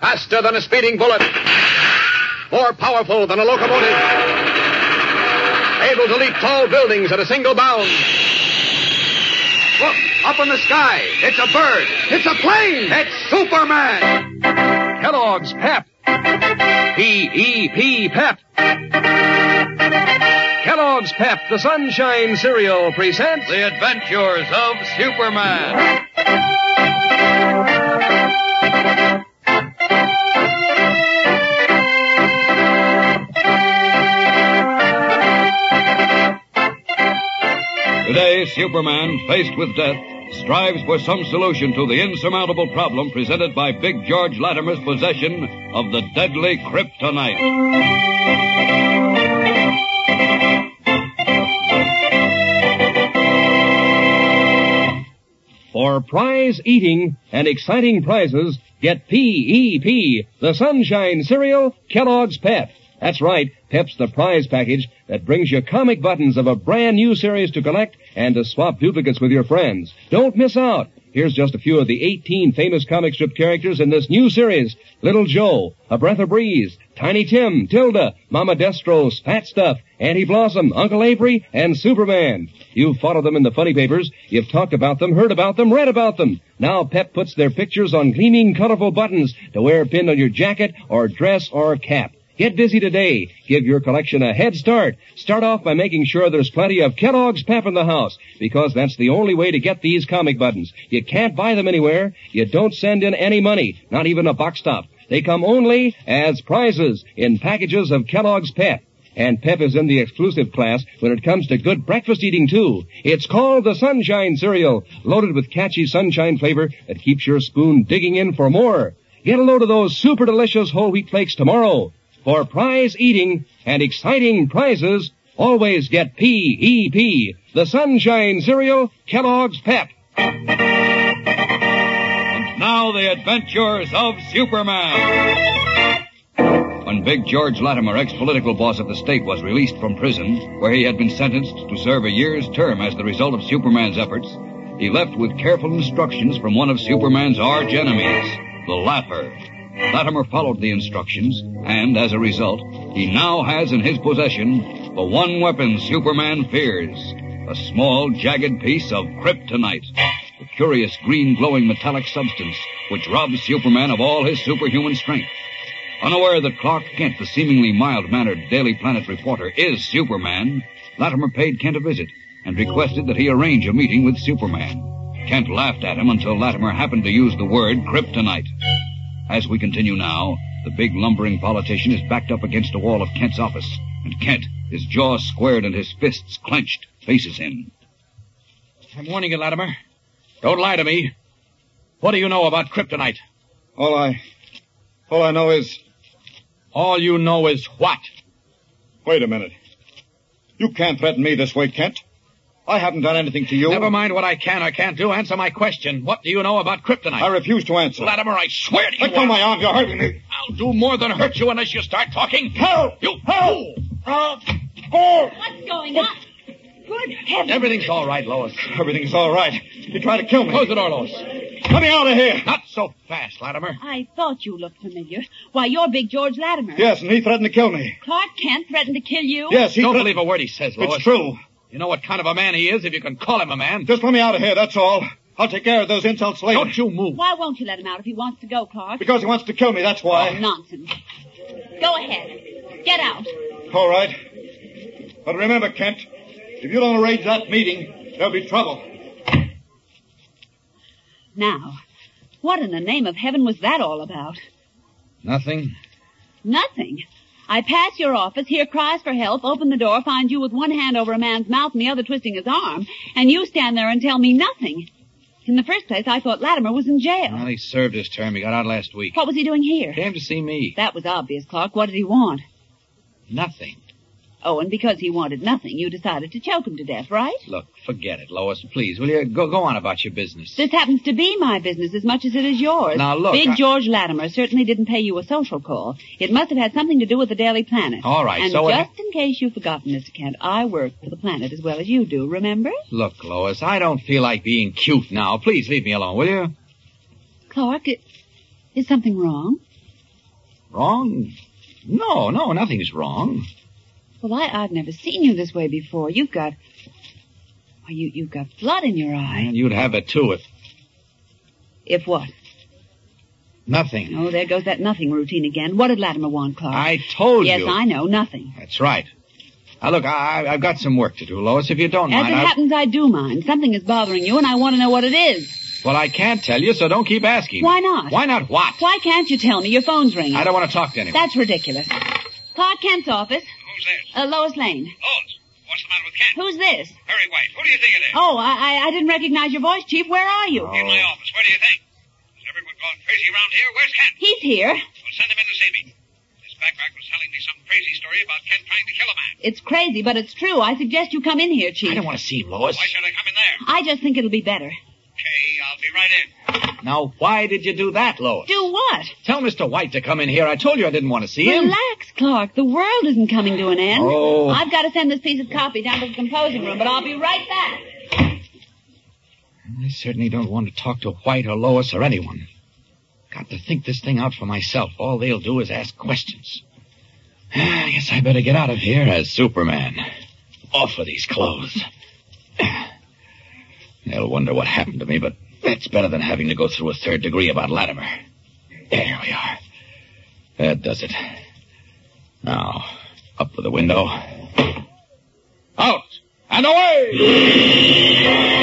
Faster than a speeding bullet. More powerful than a locomotive. Able to leap tall buildings at a single bound. Look, up in the sky. It's a bird. It's a plane. It's Superman. Kellogg's Pep. P-E-P, Pep. Kellogg's Pep, the Sunshine Cereal, presents The Adventures of Superman. Today, Superman, faced with death, strives for some solution to the insurmountable problem presented by Big George Latimer's possession of the deadly kryptonite. For prize eating and exciting prizes, get P-E-P, the Sunshine Cereal, Kellogg's Pep. That's right, Pep's the prize package that brings you comic buttons of a brand new series to collect and to swap duplicates with your friends. Don't miss out. Here's just a few of the 18 famous comic strip characters in this new series. Little Joe, A Breath of Breeze, Tiny Tim, Tilda, Mama Destros, Fat Stuff, Auntie Blossom, Uncle Avery, and Superman. You've followed them in the funny papers. You've talked about them, heard about them, read about them. Now Pep puts their pictures on gleaming, colorful buttons to wear pinned on your jacket or dress or cap. Get busy today. Give your collection a head start. Start off by making sure there's plenty of Kellogg's Pep in the house, because that's the only way to get these comic buttons. You can't buy them anywhere. You don't send in any money, not even a box top. They come only as prizes in packages of Kellogg's Pep. And Pep is in the exclusive class when it comes to good breakfast eating, too. It's called the Sunshine Cereal, loaded with catchy sunshine flavor that keeps your spoon digging in for more. Get a load of those super delicious whole wheat flakes tomorrow. For prize eating and exciting prizes, always get P-E-P, the Sunshine Cereal, Kellogg's Pep. And now the Adventures of Superman. When Big George Latimer, ex-political boss of the state, was released from prison, where he had been sentenced to serve a year's term as the result of Superman's efforts, he left with careful instructions from one of Superman's arch enemies, the Lapper. Latimer followed the instructions, and as a result, he now has in his possession the one weapon Superman fears, a small, jagged piece of kryptonite, a curious green glowing metallic substance which robs Superman of all his superhuman strength. Unaware that Clark Kent, the seemingly mild-mannered Daily Planet reporter, is Superman, Latimer paid Kent a visit and requested that he arrange a meeting with Superman. Kent laughed at him until Latimer happened to use the word kryptonite. As we continue now, the big lumbering politician is backed up against a wall of Kent's office, and Kent, his jaw squared and his fists clenched, faces him. I'm warning you, Latimer. Don't lie to me. What do you know about kryptonite? All I know is... All you know is what? Wait a minute. You can't threaten me this way, Kent. I haven't done anything to you. Never mind what I can or can't do. Answer my question. What do you know about kryptonite? I refuse to answer. Latimer, I swear to you... Let go of my arm. You're hurting me. I'll do more than hurt you unless you start talking. Help! You Help! fool! What's going on? Good heavens. Everything's all right, Lois. Everything's all right. He tried to kill me. Close the door, Lois. Let me out of here. Not so fast, Latimer. I thought you looked familiar. Why, you're Big George Latimer. Yes, and he threatened to kill me. Clark Kent threatened to kill you? Yes, he Don't believe a word he says, Lois. It's true. You know what kind of a man he is, if you can call him a man. Just let me out of here, that's all. I'll take care of those insults later. Don't you move. Why won't you let him out if he wants to go, Clark? Because he wants to kill me, that's why. Oh, nonsense. Go ahead. Get out. All right. But remember, Kent, if you don't arrange that meeting, there'll be trouble. Now, what in the name of heaven was that all about? Nothing. Nothing. I pass your office, hear cries for help, open the door, find you with one hand over a man's mouth and the other twisting his arm, and you stand there and tell me nothing. In the first place, I thought Latimer was in jail. Well, he served his term. He got out last week. What was he doing here? Came to see me. That was obvious, Clark. What did he want? Nothing. Oh, and because he wanted nothing, you decided to choke him to death, right? Look, forget it, Lois. Please, will you go on about your business? This happens to be my business as much as it is yours. Now, look, Big George Latimer certainly didn't pay you a social call. It must have had something to do with the Daily Planet. All right, and so... just in case you've forgotten, Mr. Kent, I work for the Planet as well as you do, remember? Look, Lois, I don't feel like being cute now. Please leave me alone, will you? Clark, is something wrong? Wrong? No, nothing's wrong. Well, I've never seen you this way before. You've got blood in your eye. And you'd have it, too, If what? Nothing. Oh, there goes that nothing routine again. What did Latimer want, Clark? I told you. Yes, I know. Nothing. That's right. Now, look, I've got some work to do, Lois. If you don't As mind, it happens, I do mind. Something is bothering you, and I want to know what it is. Well, I can't tell you, so don't keep asking. Why not? Why not what? Why can't you tell me? Your phone's ringing. I don't want to talk to anyone. That's ridiculous. Clark Kent's office. Who's this? Lois Lane. Lois. What's the matter with Kent? Who's this? Perry White. Who do you think it is? Oh, I didn't recognize your voice, Chief. Where are you? In my office. Where do you think? Has everyone gone crazy around here? Where's Kent? He's here. Well, send him in to see me. This backpack was telling me some crazy story about Kent trying to kill a man. It's crazy, but it's true. I suggest you come in here, Chief. I don't want to see him, Lois. Why should I come in there? I just think it'll be better. Okay, I'll be right in. Now, why did you do that, Lois? Do what? Tell Mr. White to come in here. I told you I didn't want to see him. Relax, Clark. The world isn't coming to an end. Oh. I've got to send this piece of copy down to the composing room, but I'll be right back. I certainly don't want to talk to White or Lois or anyone. Got to think this thing out for myself. All they'll do is ask questions. I guess I better get out of here as Superman. Off with these clothes. They'll wonder what happened to me, but that's better than having to go through a third degree about Latimer. There we are. That does it. Now, up to the window. Out and away!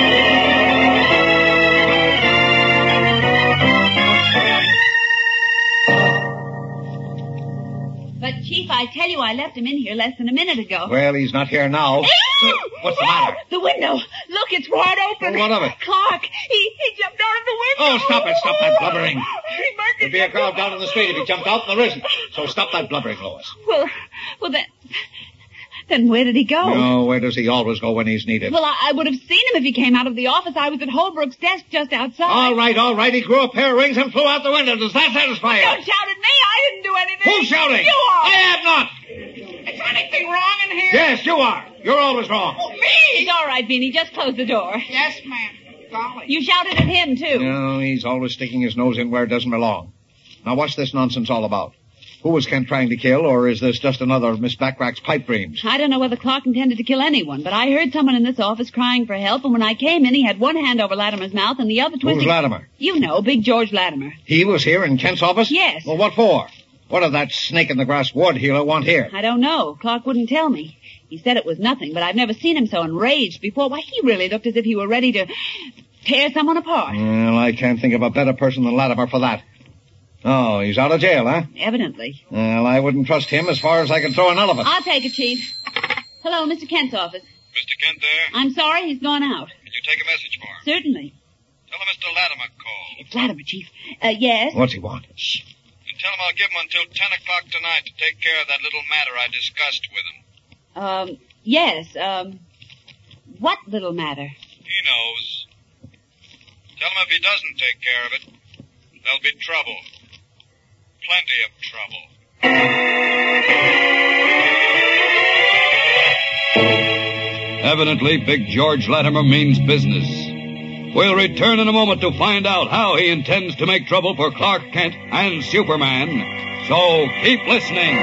But, Chief, I tell you, I left him in here less than a minute ago. Well, he's not here now. What's the matter? The window. Look, it's wide open. Well, what of it? Clark, he jumped out of the window. Oh, stop it. Stop that blubbering. He must There'd be a crowd down in the street if he jumped out, and there isn't. So stop that blubbering, Lois. Well, then where did he go? No, where does he always go when he's needed? Well, I would have seen him if he came out of the office. I was at Holbrook's desk just outside. All right. He grew a pair of rings and flew out the window. Does that satisfy you? Don't shout at me. I didn't do anything. Who's shouting? You are. I have not. Is anything wrong in here? Yes, you are. You're always wrong. Me? It's all right, Beanie. Just close the door. Yes, ma'am. Golly. You shouted at him, too. No, he's always sticking his nose in where it doesn't belong. Now, what's this nonsense all about? Who was Kent trying to kill, or is this just another of Miss Backrack's pipe dreams? I don't know whether Clark intended to kill anyone, but I heard someone in this office crying for help, and when I came in, he had one hand over Latimer's mouth and the other twisting... Who's Latimer? You know, Big George Latimer. He was here in Kent's office? Yes. Well, what for? What did that snake-in-the-grass ward healer want here? I don't know. Clark wouldn't tell me. He said it was nothing, but I've never seen him so enraged before. Why, he really looked as if he were ready to tear someone apart. Well, I can't think of a better person than Latimer for that. Oh, he's out of jail, huh? Evidently. Well, I wouldn't trust him as far as I can throw an elephant. I'll take it, Chief. Hello, Mr. Kent's office. Mr. Kent there? I'm sorry, he's gone out. Can you take a message for him? Certainly. Tell him Mr. Latimer called. It's Latimer, Chief. Yes? What's he want? Shh. And tell him I'll give him until 10 o'clock tonight to take care of that little matter I discussed with him. Yes, what little matter? He knows. Tell him if he doesn't take care of it, there'll be trouble. Plenty of trouble. Evidently, Big George Latimer means business. We'll return in a moment to find out how he intends to make trouble for Clark Kent and Superman. So keep listening.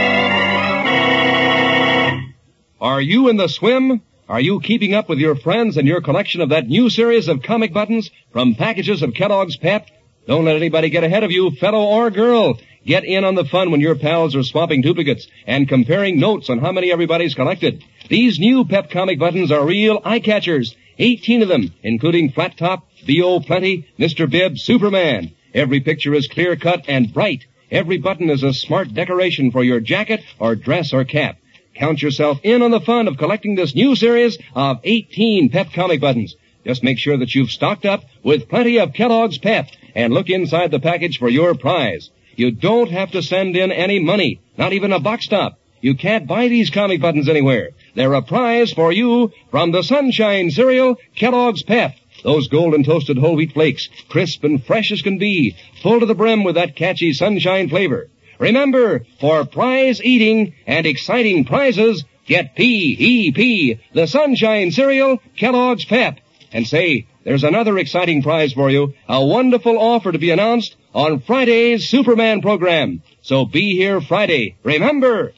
Are you in the swim? Are you keeping up with your friends and your collection of that new series of comic buttons from packages of Kellogg's Pep? Don't let anybody get ahead of you, fellow or girl. Get in on the fun when your pals are swapping duplicates and comparing notes on how many everybody's collected. These new Pep comic buttons are real eye-catchers. 18 of them, including Flat Top, B.O. Plenty, Mr. Bibb, Superman. Every picture is clear-cut and bright. Every button is a smart decoration for your jacket or dress or cap. Count yourself in on the fun of collecting this new series of 18 Pep comic buttons. Just make sure that you've stocked up with plenty of Kellogg's Pep and look inside the package for your prize. You don't have to send in any money, not even a box top. You can't buy these comic buttons anywhere. They're a prize for you from the Sunshine cereal, Kellogg's Pep. Those golden toasted whole wheat flakes, crisp and fresh as can be, full to the brim with that catchy sunshine flavor. Remember, for prize eating and exciting prizes, get P-E-P, the Sunshine cereal, Kellogg's Pep. And say, there's another exciting prize for you, a wonderful offer to be announced on Friday's Superman program. So be here Friday. Remember!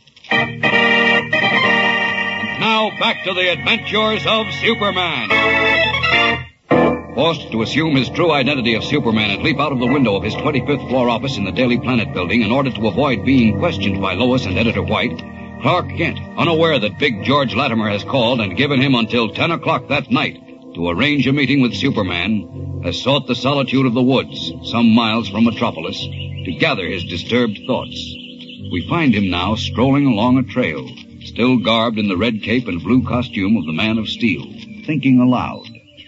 Now back to the adventures of Superman. Forced to assume his true identity of Superman and leap out of the window of his 25th floor office in the Daily Planet building in order to avoid being questioned by Lois and Editor White, Clark Kent, unaware that Big George Latimer has called and given him until 10 o'clock that night to arrange a meeting with Superman, has sought the solitude of the woods, some miles from Metropolis, to gather his disturbed thoughts. We find him now strolling along a trail, still garbed in the red cape and blue costume of the Man of Steel, thinking aloud.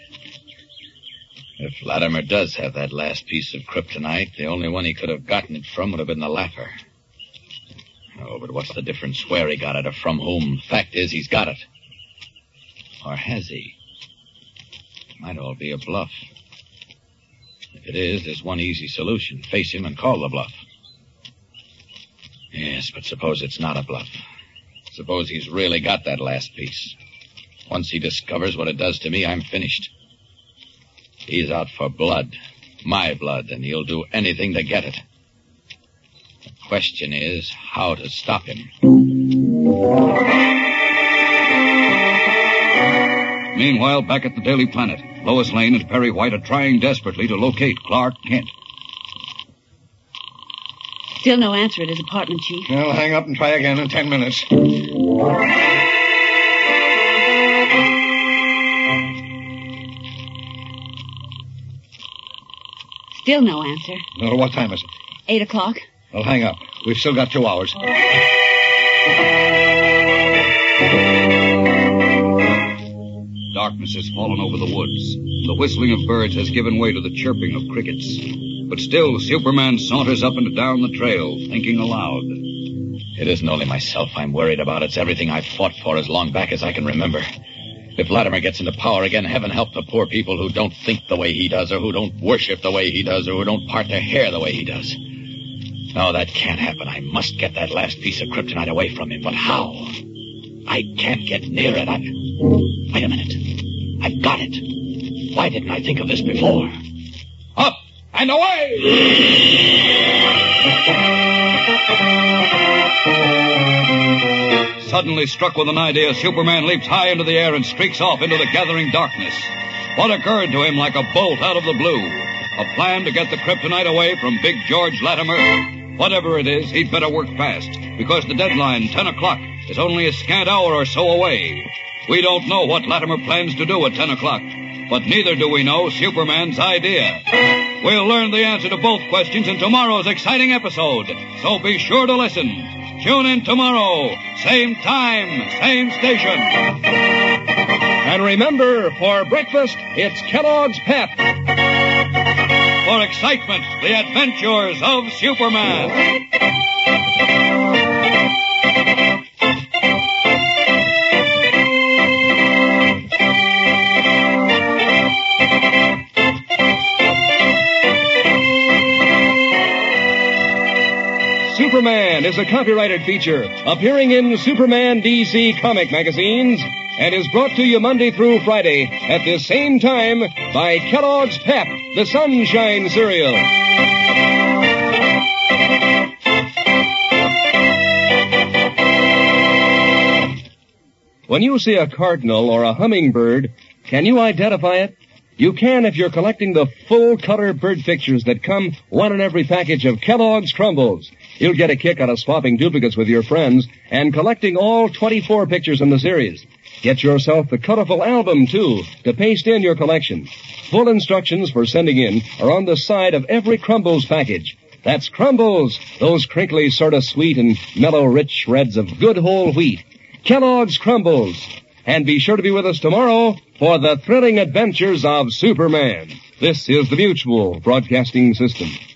If Latimer does have that last piece of kryptonite, the only one he could have gotten it from would have been the Lapper. Oh, but what's the difference where he got it or from whom? Fact is, he's got it. Or has he? It might all be a bluff. If it is, there's one easy solution. Face him and call the bluff. Yes, but suppose it's not a bluff. Suppose he's really got that last piece. Once he discovers what it does to me, I'm finished. He's out for blood. My blood, and he'll do anything to get it. The question is how to stop him. Meanwhile, back at the Daily Planet, Lois Lane and Perry White are trying desperately to locate Clark Kent. Still no answer at his apartment, Chief. I'll hang up and try again in 10 minutes. Still no answer. Well, what time is it? 8 o'clock. I'll hang up. We've still got 2 hours. Darkness has fallen over the woods. The whistling of birds has given way to the chirping of crickets. But still, Superman saunters up and down the trail, thinking aloud. It isn't only myself I'm worried about. It's everything I've fought for as long back as I can remember. If Latimer gets into power again, heaven help the poor people who don't think the way he does, or who don't worship the way he does, or who don't part their hair the way he does. No, that can't happen. I must get that last piece of kryptonite away from him. But how? I can't get near it. Wait a minute. I've got it. Why didn't I think of this before? Up and away! Suddenly struck with an idea, Superman leaps high into the air and streaks off into the gathering darkness. What occurred to him like a bolt out of the blue? A plan to get the kryptonite away from Big George Latimer? Whatever it is, he'd better work fast, because the deadline, 10 o'clock, is only a scant hour or so away. We don't know what Latimer plans to do at 10 o'clock, but neither do we know Superman's idea. We'll learn the answer to both questions in tomorrow's exciting episode, so be sure to listen. Tune in tomorrow, same time, same station. And remember, for breakfast, it's Kellogg's Pep. For excitement, the adventures of Superman. Superman is a copyrighted feature appearing in Superman DC comic magazines and is brought to you Monday through Friday at this same time by Kellogg's Pep, the Sunshine Cereal. When you see a cardinal or a hummingbird, can you identify it? You can if you're collecting the full-color bird pictures that come one in every package of Kellogg's Crumbles. You'll get a kick out of swapping duplicates with your friends and collecting all 24 pictures in the series. Get yourself the colorful album, too, to paste in your collection. Full instructions for sending in are on the side of every Crumbles package. That's Crumbles, those crinkly, sort of sweet and mellow, rich shreds of good whole wheat. Kellogg's Crumbles. And be sure to be with us tomorrow for the thrilling adventures of Superman. This is the Mutual Broadcasting System.